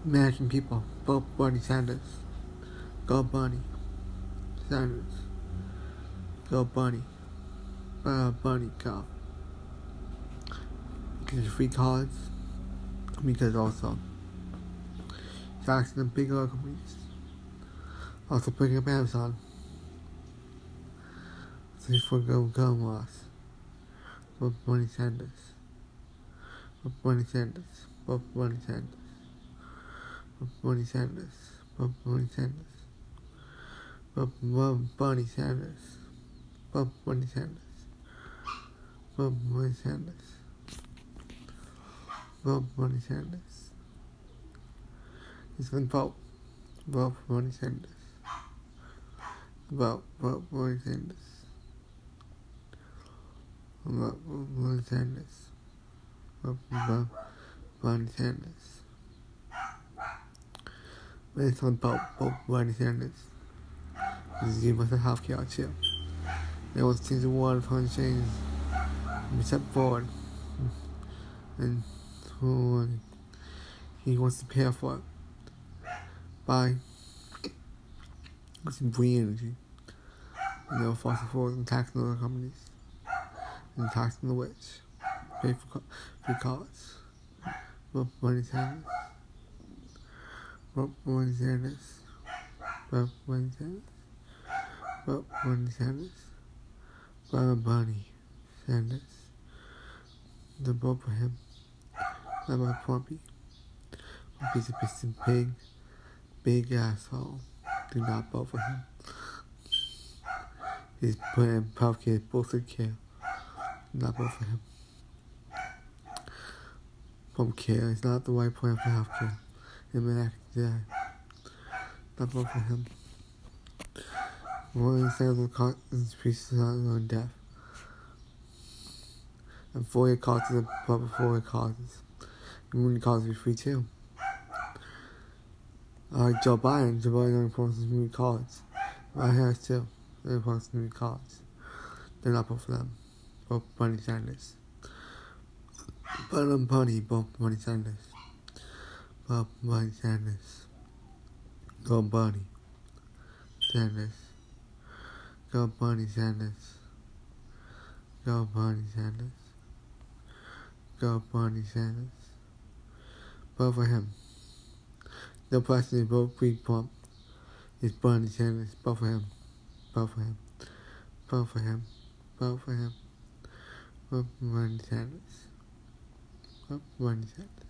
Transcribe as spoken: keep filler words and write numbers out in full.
American people, vote Bernie Sanders. Go Bernie Sanders. Go Bernie. Uh, Bernie, go. Because free college. Because also taxing the big oil companies. Also picking up Amazon. So for go gun laws. Vote Bernie Sanders. Vote Bernie Sanders. Vote Bernie Sanders. Vote Bernie Sanders. Vote Bernie Sanders. Vote Bernie Sanders. Vote Bernie Sanders. Vote Bernie Sanders. Vote Bernie Sanders. He's gonna vote. Vote for Bernie Sanders. Vote, vote Bernie Sanders. Vote Bernie Sanders. Vote for Bernie Sanders. But it's gonna vote, vote Bernie Sanders. Because he wants a health care too. They want to change the world for change. We step forward. And so he wants to pay for it by some free energy. You know, fossil fuels and taxing other companies. And taxing the rich. Pay for co- free college. Vote Bernie Sanders. Vote Bernie Sanders. Vote Bernie Sanders. Vote Bernie Sanders. Vote Bernie Sanders. The vote for him. Not by Plumpy. Plumpy's a piston pig. Big asshole. Do not vote for him. He's putting healthcare bullshit care. Do not vote for him. Home care is not the right plan for healthcare. In my today. Not vote for him. One sales will cause increases on death. And four year causes of public four year causes. And when causes be free too. Uh, Joe Biden, Joe Biden only forces me to college. My Harris too. They're forcing me to college. They're not vote for them. Vote Bernie Sanders. Vote on Bernie, vote Bernie Sanders. Vote Bernie Sanders. Go Bernie Sanders. Go Bernie Sanders. Go Bernie Sanders. Go Bernie Sanders. Vote for him. No president vote free Trump. It's Bernie Sanders. Vote for him. Vote for him. Vote for him. Vote for him. Vote for Bernie Sanders. Vote for Bernie Sanders.